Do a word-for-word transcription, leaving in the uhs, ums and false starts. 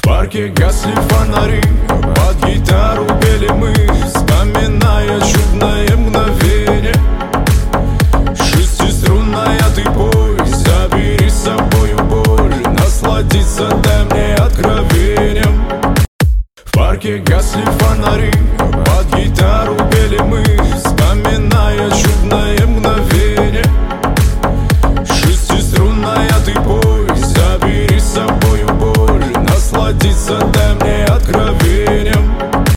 парке гасли фонари, под гитару пели мы, вспоминая чудное мгновение. Шестиструнная ты пой, забери с собою боль, насладиться дай мне откровением. В парке гасли фонари, под гитару пели мы, вспоминая чудное